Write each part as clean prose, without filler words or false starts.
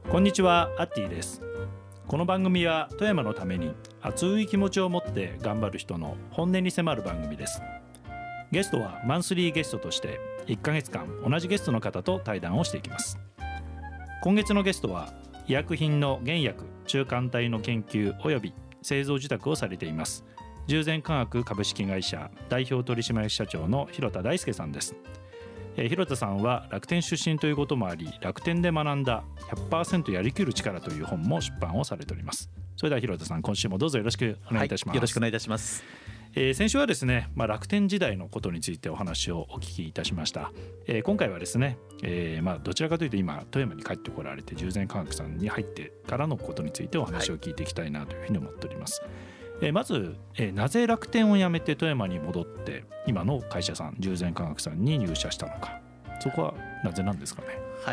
こんにちは、アッティです。この番組は富山のために熱い気持ちを持って頑張る人の本音に迫る番組です。ゲストはマンスリーゲストとして1ヶ月間同じゲストの方と対談をしていきます。今月のゲストは医薬品の原薬中間体の研究及び製造受託をされています従前科学株式会社代表取締役社長の広田大輔さんです。広田さんは楽天出身ということもあり、楽天で学んだ 100% やりきる力という本も出版をされております。それでは広田さん、今週もどうぞよろしくお願いいたします。 よろしくお願いいたします。 先週はですね、楽天時代のことについてお話をお聞きいたしました。今回はですね、どちらかというと今富山に帰ってこられて従前科学さんに入ってからのことについてお話を聞いていきたいなというふうに思っております。まず、なぜ楽天を辞めて富山に戻って今の会社さん従前科学さんに入社したのか、そこはなぜなんですかね。 はい、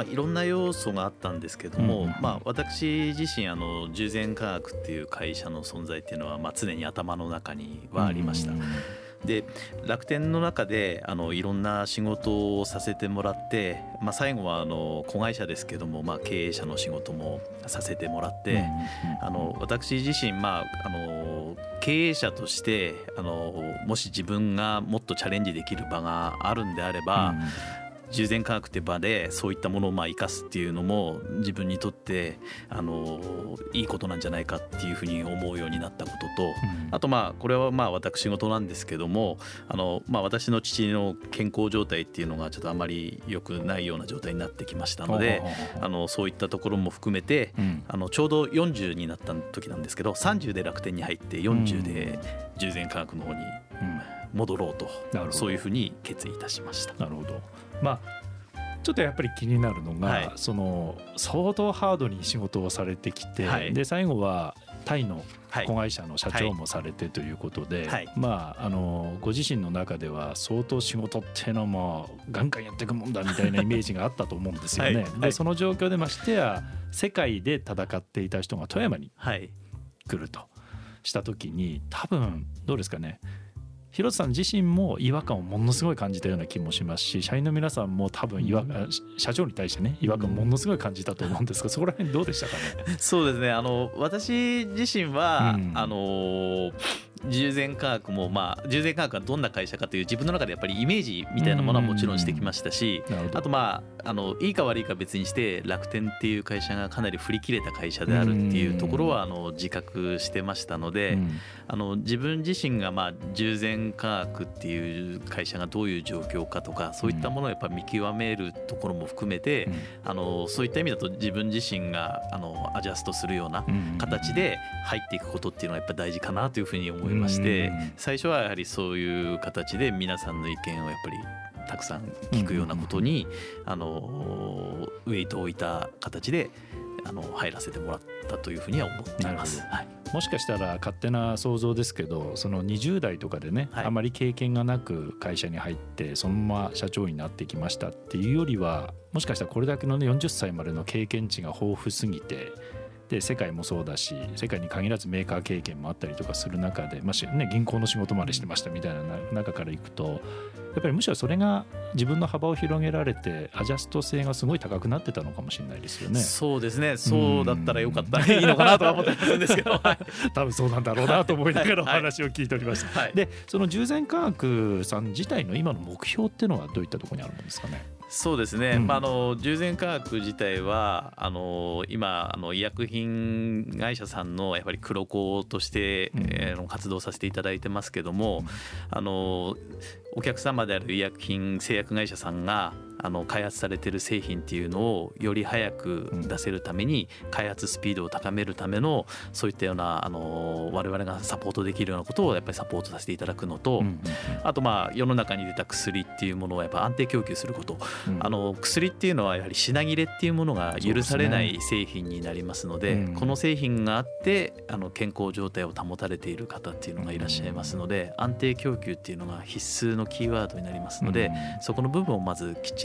いろんな要素があったんですけども、私自身従前科学っていう会社の存在っていうのは、常に頭の中にはありました。で楽天の中でいろんな仕事をさせてもらって、最後は子会社ですけども、経営者の仕事もさせてもらって、私自身、経営者としてもし自分がもっとチャレンジできる場があるんであれば、従前科学って場でそういったものを生かすっていうのも自分にとっていいことなんじゃないかっていうふうに思うようになったことと、あとこれは私事なんですけども私の父の健康状態っていうのがちょっとあまり良くないような状態になってきましたので、そういったところも含めて、ちょうど40になった時なんですけど、30で楽天に入って40で従前科学の方に戻ろうと、そういうふうに決意いたしました。 なるほど。ちょっとやっぱり気になるのが、その相当ハードに仕事をされてきて、で最後はタイの子会社の社長もされてということで、ご自身の中では相当仕事っていうのもガンガンやっていくもんだみたいなイメージがあったと思うんですよね。でその状況でましてや世界で戦っていた人が富山に来るとした時に、多分どうですかね、広田さん自身も違和感をものすごい感じたような気もしますし、社員の皆さんも多分社長に対してね違和感をものすごい感じたと思うんですが、そこら辺どうでしたかね。 そうですね、私自身は、従前科学も従前科学がどんな会社かという自分の中でやっぱりイメージみたいなものはもちろんしてきましたし、あといいか悪いか別にして楽天っていう会社がかなり振り切れた会社であるっていうところは自覚してましたので、自分自身が従前科学っていう会社がどういう状況かとか、そういったものをやっぱり見極めるところも含めて、そういった意味だと自分自身がアジャストするような形で入っていくことっていうのはやっぱり大事かなというふうに思いまして、最初はやはりそういう形で皆さんの意見をやっぱりたくさん聞くようなことにウェイトを置いた形で入らせてもらったというふうには思っています。 もしかしたら勝手な想像ですけど、その20代とかでね、あまり経験がなく会社に入ってそのまま社長になってきましたっていうよりは、もしかしたらこれだけの、40歳までの経験値が豊富すぎて、で世界もそうだし世界に限らずメーカー経験もあったりとかする中で、銀行の仕事までしてましたみたいな中からいくと、やっぱりむしろそれが自分の幅を広げられてアジャスト性がすごい高くなってたのかもしれないですよね。 そうですね、そうだったらよかったらいいのかなとは思ってるんですけど多分そうなんだろうなと思いながらお話を聞いておりました。でその従前科学さん自体の今の目標っていうのはどういったところにあるんですかね。 そうですね、従前科学自体は今医薬品会社さんのやっぱり黒子として、活動させていただいてますけども、お客様である医薬品製薬会社さんが開発されている製品っていうのをより早く出せるために、開発スピードを高めるためのそういったような我々がサポートできるようなことをやっぱりサポートさせていただくのと、あと世の中に出た薬っていうものをやっぱ安定供給すること、薬っていうのはやはり品切れっていうものが許されない製品になりますので、この製品があって健康状態を保たれている方っていうのがいらっしゃいますので、安定供給っていうのが必須のキーワードになりますので、そこの部分をまずきっちり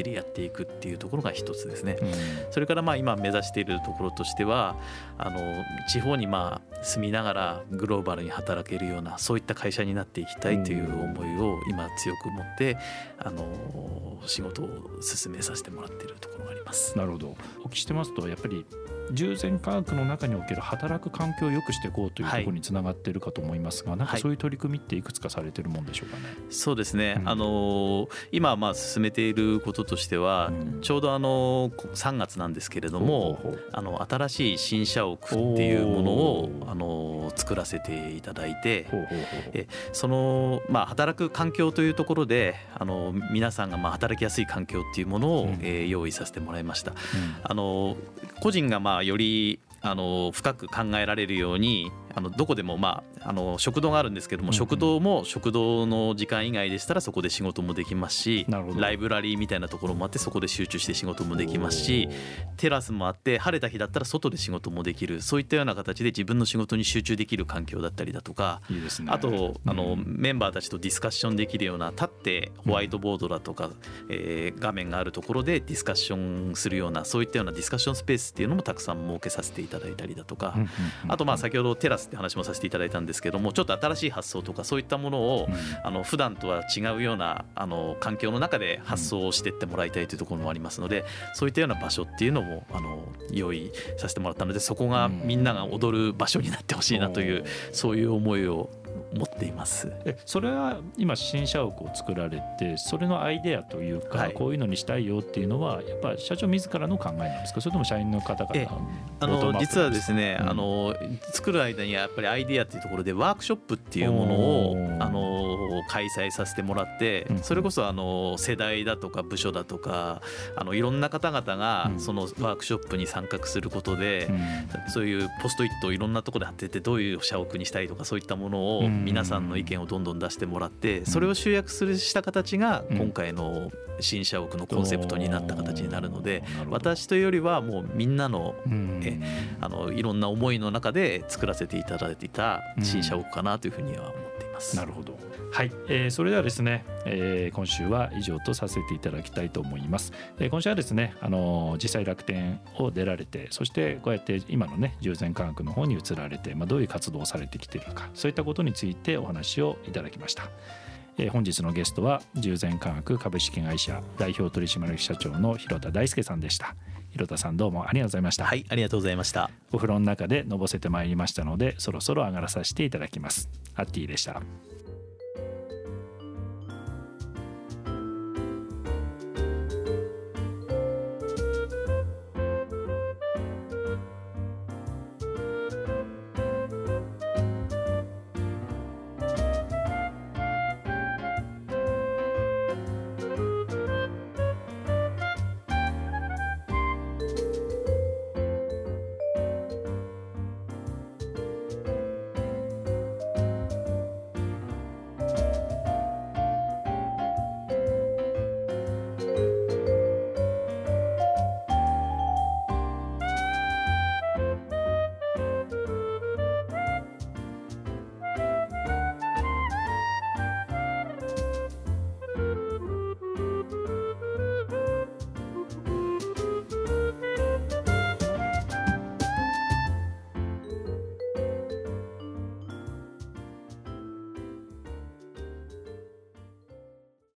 りやっていくっていうところが一つですね。それから今目指しているところとしては地方に住みながらグローバルに働けるようなそういった会社になっていきたいという思いを今強く持って仕事を進めさせてもらっているところがあります。 なるほど。お聞きしてますとやっぱり従前科学の中における働く環境を良くしていこうというところにつながっているかと思いますが、なんかそういう取り組みっていくつかされているもんでしょうかね。 そうですね、今進めていることとしては、ちょうど3月なんですけれども、新しい新社屋っていうものを作らせていただいて、その働く環境というところで皆さんが働きやすい環境っていうものを用意させてもらいました。個人がより深く考えられるようにどこでも食堂があるんですけども、食堂も食堂の時間以外でしたらそこで仕事もできますし、ライブラリーみたいなところもあってそこで集中して仕事もできますし、テラスもあって晴れた日だったら外で仕事もできる、そういったような形で自分の仕事に集中できる環境だったりだとか、 いいですね。 あとメンバーたちとディスカッションできるような立ってホワイトボードだとか画面があるところでディスカッションするようなそういったようなディスカッションスペースっていうのもたくさん設けさせていただいたりだとか、あと先ほどテラスって話もさせていただいたんですけども、ちょっと新しい発想とかそういったものを普段とは違うような環境の中で発想をしていってもらいたいというところもありますので、そういったような場所っていうのも用意させてもらったので、そこがみんなが踊る場所になってほしいなというそういう思いを持っています。 それは今新社屋を作られて、それのアイデアというか、こういうのにしたいよっていうのはやっぱ社長自らの考えなんですか、それとも社員の方々 実はですね、作る間にやっぱりアイデアっていうところでワークショップっていうものを開催させてもらって、それこそ世代だとか部署だとかいろんな方々がそのワークショップに参画することで、そういうポストイットをいろんなところで貼っててどういう社屋にしたいとかそういったものを皆さんの意見をどんどん出してもらって、それを集約した形が今回の新社屋のコンセプトになった形になるので、私というよりはもうみんなのいろんな思いの中で作らせていただいていた新社屋かなというふうには思っています。 なるほど。はい、それではですね、今週は以上とさせていただきたいと思います。今週はですね実際楽天を出られて、そしてこうやって今のね従前科学の方に移られて、どういう活動をされてきているのか、そういったことについてお話をいただきました。本日のゲストは従前科学株式会社代表取締役社長の広田大輔さんでした。広田さん、どうもありがとうございました。 はい、ありがとうございました。 お風呂の中でのぼせてまいりましたので、そろそろ上がらさせていただきます。ハッティでした。